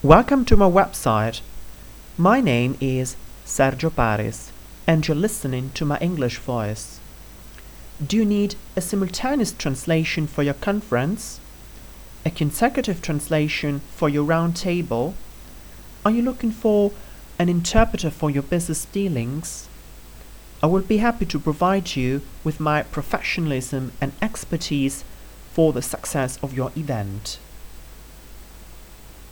Welcome to my website. My name is Sergio Paris, and you're listening to my English voice. Do you need a simultaneous translation for your conference? A consecutive translation for your round table? Are you looking for an interpreter for your business dealings? I will be happy to provide you with my professionalism and expertise for the success of your event.